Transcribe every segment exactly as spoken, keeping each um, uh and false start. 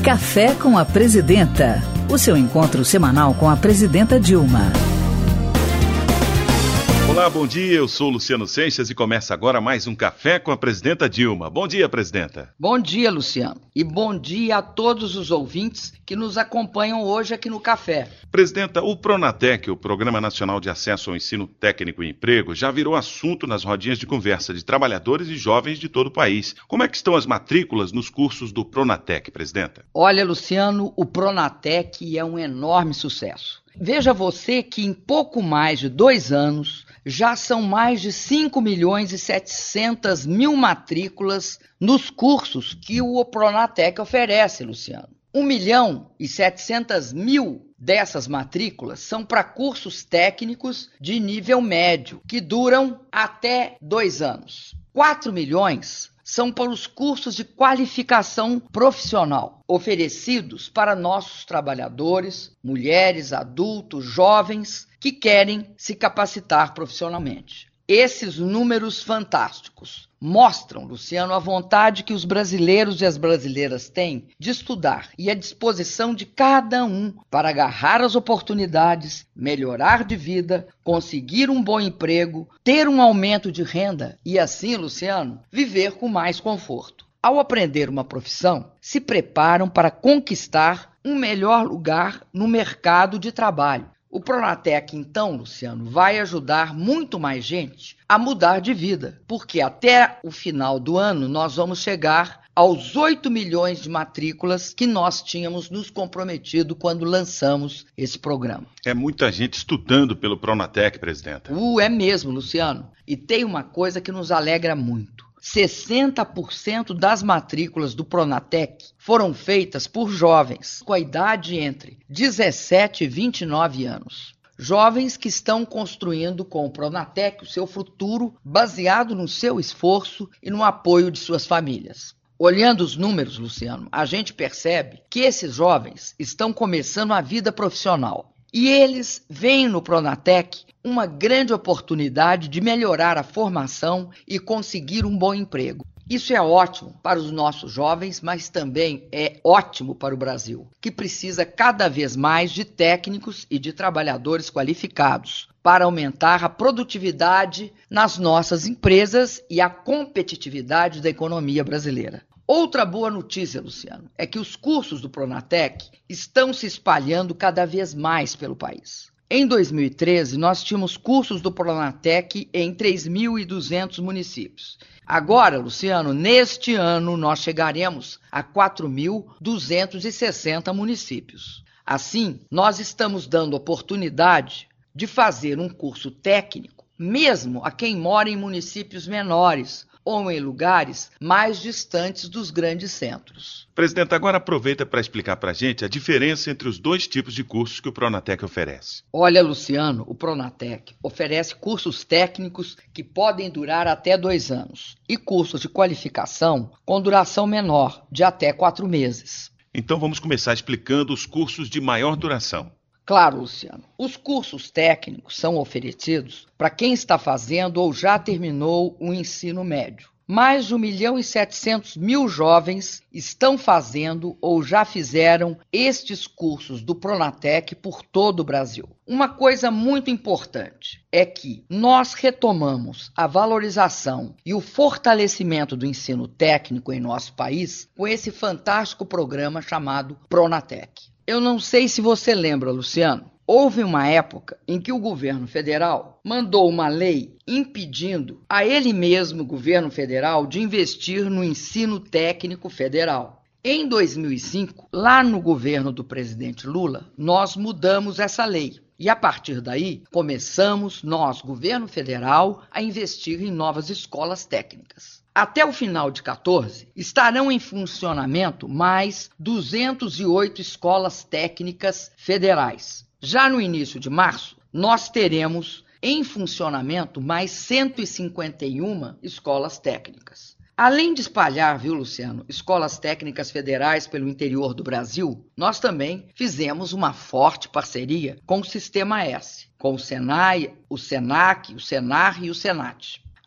Café com a Presidenta, o seu encontro semanal com a Presidenta Dilma. Olá, bom dia, eu sou Luciano Seixas e começa agora mais um Café com a Presidenta Dilma. Bom dia, Presidenta. Bom dia, Luciano, e bom dia a todos os ouvintes que nos acompanham hoje aqui no Café. Presidenta, o Pronatec, o Programa Nacional de Acesso ao Ensino Técnico e Emprego, já virou assunto nas rodinhas de conversa de trabalhadores e jovens de todo o país. Como é que estão as matrículas nos cursos do Pronatec, Presidenta? Olha, Luciano, o Pronatec é um enorme sucesso. Veja você que em pouco mais de dois anos já são mais de cinco milhões e setecentas mil matrículas nos cursos que o Pronatec oferece, Luciano. um milhão e setecentas mil dessas matrículas são para cursos técnicos de nível médio, que duram até dois anos. quatro milhões são para os cursos de qualificação profissional, oferecidos para nossos trabalhadores, mulheres, adultos, jovens, que querem se capacitar profissionalmente. Esses números fantásticos mostram, Luciano, a vontade que os brasileiros e as brasileiras têm de estudar e a disposição de cada um para agarrar as oportunidades, melhorar de vida, conseguir um bom emprego, ter um aumento de renda e assim, Luciano, viver com mais conforto. Ao aprender uma profissão, se preparam para conquistar um melhor lugar no mercado de trabalho. O Pronatec, então, Luciano, vai ajudar muito mais gente a mudar de vida, porque até o final do ano nós vamos chegar aos oito milhões de matrículas que nós tínhamos nos comprometido quando lançamos esse programa. É muita gente estudando pelo Pronatec, Presidenta. Uh, é mesmo, Luciano. E tem uma coisa que nos alegra muito. sessenta por cento das matrículas do Pronatec foram feitas por jovens com a idade entre dezessete e vinte e nove anos. Jovens que estão construindo com o Pronatec o seu futuro baseado no seu esforço e no apoio de suas famílias. Olhando os números, Luciano, a gente percebe que esses jovens estão começando a vida profissional. E eles veem no Pronatec uma grande oportunidade de melhorar a formação e conseguir um bom emprego. Isso é ótimo para os nossos jovens, mas também é ótimo para o Brasil, que precisa cada vez mais de técnicos e de trabalhadores qualificados para aumentar a produtividade nas nossas empresas e a competitividade da economia brasileira. Outra boa notícia, Luciano, é que os cursos do Pronatec estão se espalhando cada vez mais pelo país. Em dois mil e treze, nós tínhamos cursos do Pronatec em três mil e duzentos municípios. Agora, Luciano, neste ano, nós chegaremos a quatro mil duzentos e sessenta municípios. Assim, nós estamos dando oportunidade de fazer um curso técnico, mesmo a quem mora em municípios menores, ou em lugares mais distantes dos grandes centros. Presidente, agora aproveita para explicar para a gente a diferença entre os dois tipos de cursos que o Pronatec oferece. Olha, Luciano, o Pronatec oferece cursos técnicos que podem durar até dois anos e cursos de qualificação com duração menor, de até quatro meses. Então vamos começar explicando os cursos de maior duração. Claro, Luciano. Os cursos técnicos são oferecidos para quem está fazendo ou já terminou o ensino médio. Mais de um milhão e setecentos mil jovens estão fazendo ou já fizeram estes cursos do Pronatec por todo o Brasil. Uma coisa muito importante é que nós retomamos a valorização e o fortalecimento do ensino técnico em nosso país com esse fantástico programa chamado Pronatec. Eu não sei se você lembra, Luciano, houve uma época em que o governo federal mandou uma lei impedindo a ele mesmo, o governo federal, de investir no ensino técnico federal. Em dois mil e cinco, lá no governo do presidente Lula, nós mudamos essa lei. E a partir daí, começamos, nós, governo federal, a investir em novas escolas técnicas. Até o final de quatorze, estarão em funcionamento mais duzentas e oito escolas técnicas federais. Já no início de março, nós teremos em funcionamento mais cento e cinquenta e uma escolas técnicas. Além de espalhar, viu, Luciano, escolas técnicas federais pelo interior do Brasil, nós também fizemos uma forte parceria com o Sistema S, com o Senai, o Senac, o Senar e o Senat.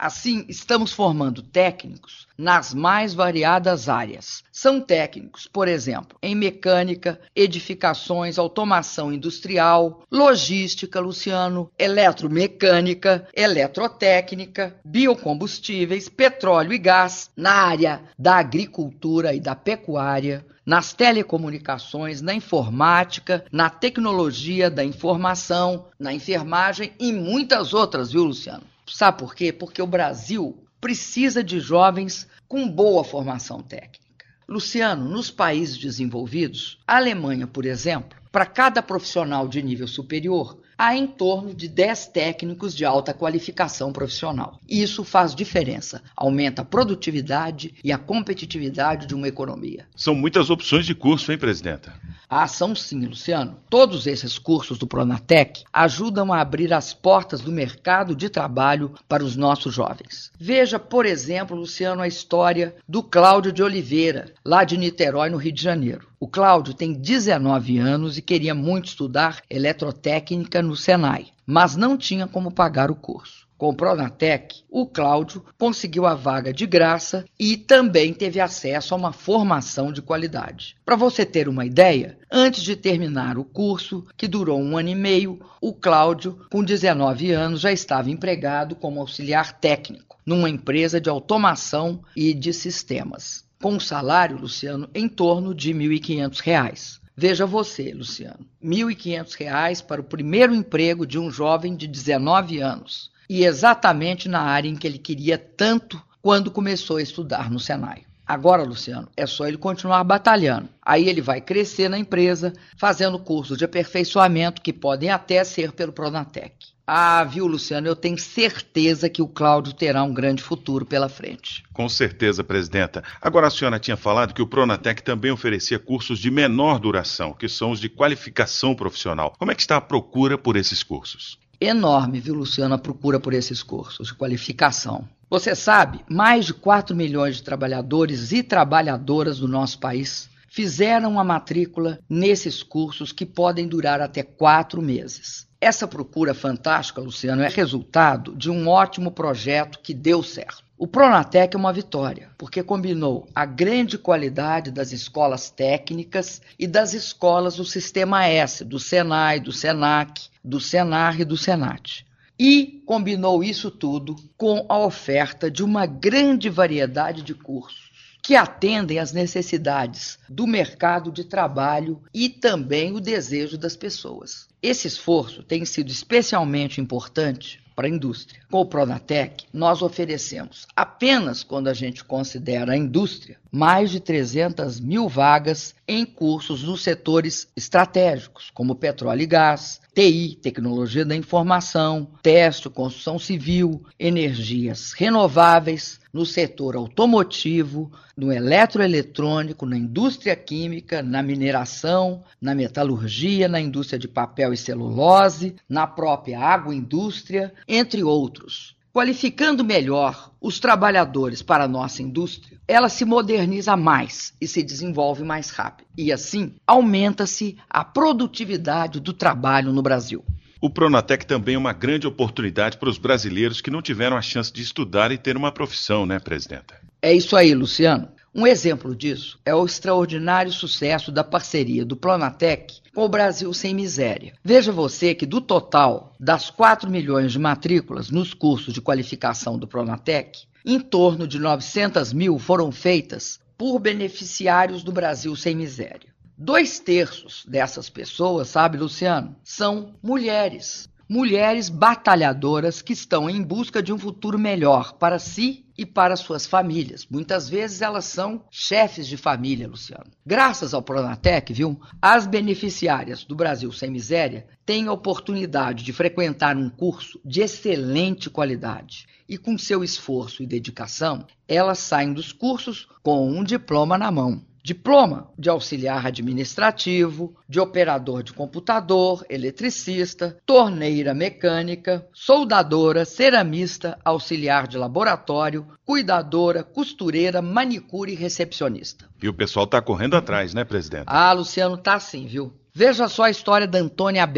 Assim, estamos formando técnicos nas mais variadas áreas. São técnicos, por exemplo, em mecânica, edificações, automação industrial, logística, Luciano, eletromecânica, eletrotécnica, biocombustíveis, petróleo e gás, na área da agricultura e da pecuária, nas telecomunicações, na informática, na tecnologia da informação, na enfermagem e muitas outras, viu, Luciano? Sabe por quê? Porque o Brasil precisa de jovens com boa formação técnica. Luciano, nos países desenvolvidos, a Alemanha, por exemplo, para cada profissional de nível superior, há em torno de dez técnicos de alta qualificação profissional. Isso faz diferença, aumenta a produtividade e a competitividade de uma economia. São muitas opções de curso, hein, presidenta? Ah, são sim, Luciano. Todos esses cursos do Pronatec ajudam a abrir as portas do mercado de trabalho para os nossos jovens. Veja, por exemplo, Luciano, a história do Cláudio de Oliveira, lá de Niterói, no Rio de Janeiro. O Cláudio tem dezenove anos e queria muito estudar eletrotécnica no Senai, mas não tinha como pagar o curso. Com o Pronatec, o Cláudio conseguiu a vaga de graça e também teve acesso a uma formação de qualidade. Para você ter uma ideia, antes de terminar o curso, que durou um ano e meio, o Cláudio, com dezenove anos, já estava empregado como auxiliar técnico numa empresa de automação e de sistemas, com um salário, Luciano, em torno de mil e quinhentos reais. Veja você, Luciano, mil e quinhentos reais para o primeiro emprego de um jovem de dezenove anos. E exatamente na área em que ele queria tanto quando começou a estudar no Senai. Agora, Luciano, é só ele continuar batalhando. Aí ele vai crescer na empresa, fazendo cursos de aperfeiçoamento que podem até ser pelo Pronatec. Ah, viu, Luciano, eu tenho certeza que o Cláudio terá um grande futuro pela frente. Com certeza, presidenta. Agora, a senhora tinha falado que o Pronatec também oferecia cursos de menor duração, que são os de qualificação profissional. Como é que está a procura por esses cursos? Enorme, viu, Luciano, a procura por esses cursos de qualificação. Você sabe, mais de quatro milhões de trabalhadores e trabalhadoras do nosso país fizeram a matrícula nesses cursos que podem durar até quatro meses. Essa procura fantástica, Luciano, é resultado de um ótimo projeto que deu certo. O Pronatec é uma vitória, porque combinou a grande qualidade das escolas técnicas e das escolas do Sistema S, do Senai, do Senac, do Senar e do Senat. E combinou isso tudo com a oferta de uma grande variedade de cursos que atendem às necessidades do mercado de trabalho e também o desejo das pessoas. Esse esforço tem sido especialmente importante para a indústria. Com o Pronatec, nós oferecemos, apenas quando a gente considera a indústria, mais de trezentas mil vagas em cursos nos setores estratégicos, como petróleo e gás, T I, tecnologia da informação, teste, construção civil, energias renováveis, no setor automotivo, no eletroeletrônico, na indústria química, na mineração, na metalurgia, na indústria de papel e celulose, na própria agroindústria, entre outros. Qualificando melhor os trabalhadores para a nossa indústria, ela se moderniza mais e se desenvolve mais rápido. E assim, aumenta-se a produtividade do trabalho no Brasil. O Pronatec também é uma grande oportunidade para os brasileiros que não tiveram a chance de estudar e ter uma profissão, né, presidenta? É isso aí, Luciano. Um exemplo disso é o extraordinário sucesso da parceria do Pronatec com o Brasil Sem Miséria. Veja você que do total das quatro milhões de matrículas nos cursos de qualificação do Pronatec, em torno de novecentas mil foram feitas por beneficiários do Brasil Sem Miséria. Dois terços dessas pessoas, sabe, Luciano, são mulheres. Mulheres batalhadoras que estão em busca de um futuro melhor para si e para suas famílias. Muitas vezes elas são chefes de família, Luciano. Graças ao Pronatec, viu, as beneficiárias do Brasil Sem Miséria têm a oportunidade de frequentar um curso de excelente qualidade. E com seu esforço e dedicação, elas saem dos cursos com um diploma na mão. Diploma de auxiliar administrativo, de operador de computador, eletricista, torneira mecânica, soldadora, ceramista, auxiliar de laboratório, cuidadora, costureira, manicure e recepcionista. E o pessoal está correndo atrás, né, presidente? Ah, Luciano, tá sim, viu? Veja só a história da Antônia Abel.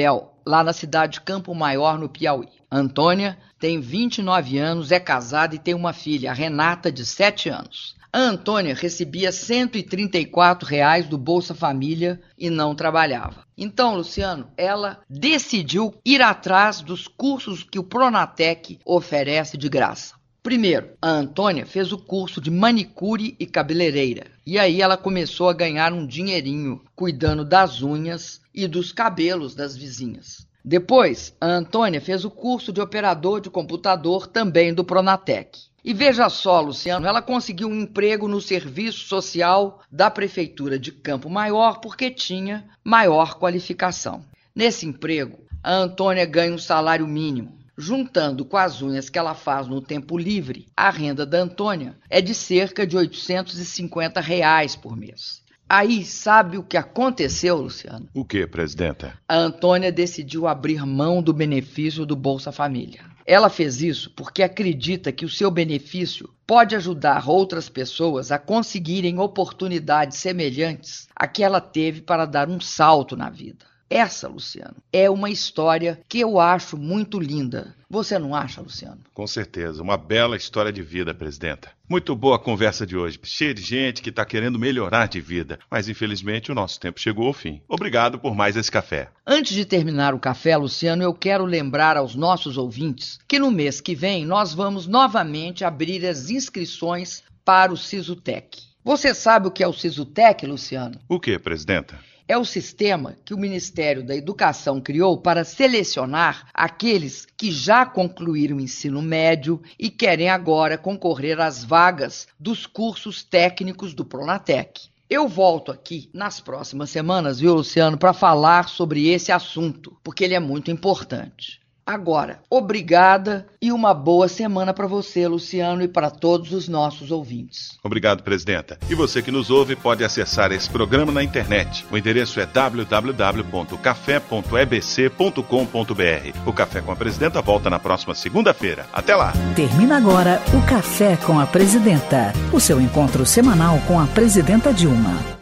lá na cidade de Campo Maior, no Piauí. Antônia tem vinte e nove anos, é casada e tem uma filha, a Renata, de sete anos. A Antônia recebia cento e trinta e quatro reais do Bolsa Família e não trabalhava. Então, Luciano, ela decidiu ir atrás dos cursos que o Pronatec oferece de graça. Primeiro, a Antônia fez o curso de manicure e cabeleireira. E aí ela começou a ganhar um dinheirinho cuidando das unhas e dos cabelos das vizinhas. Depois, a Antônia fez o curso de operador de computador também do Pronatec. E veja só, Luciano, ela conseguiu um emprego no serviço social da Prefeitura de Campo Maior porque tinha maior qualificação. Nesse emprego, a Antônia ganha um salário mínimo. Juntando com as unhas que ela faz no tempo livre, a renda da Antônia é de cerca de oitocentos e cinquenta reais por mês. Aí, sabe o que aconteceu, Luciano? O que, presidenta? A Antônia decidiu abrir mão do benefício do Bolsa Família. Ela fez isso porque acredita que o seu benefício pode ajudar outras pessoas a conseguirem oportunidades semelhantes à que ela teve para dar um salto na vida. Essa, Luciano, é uma história que eu acho muito linda. Você não acha, Luciano? Com certeza, uma bela história de vida, presidenta. Muito boa a conversa de hoje, cheia de gente que está querendo melhorar de vida, mas infelizmente o nosso tempo chegou ao fim. Obrigado por mais esse café. Antes de terminar o café, Luciano, eu quero lembrar aos nossos ouvintes que no mês que vem nós vamos novamente abrir as inscrições para o Sisutec. Você sabe o que é o Sisutec, Luciano? O que, presidenta? É o sistema que o Ministério da Educação criou para selecionar aqueles que já concluíram o ensino médio e querem agora concorrer às vagas dos cursos técnicos do Pronatec. Eu volto aqui nas próximas semanas, viu, Luciano, para falar sobre esse assunto, porque ele é muito importante. Agora, obrigada e uma boa semana para você, Luciano, e para todos os nossos ouvintes. Obrigado, presidenta. E você que nos ouve pode acessar esse programa na internet. O endereço é w w w ponto café ponto e b c ponto com ponto b r. O Café com a Presidenta volta na próxima segunda-feira. Até lá! Termina agora o Café com a Presidenta, o seu encontro semanal com a Presidenta Dilma.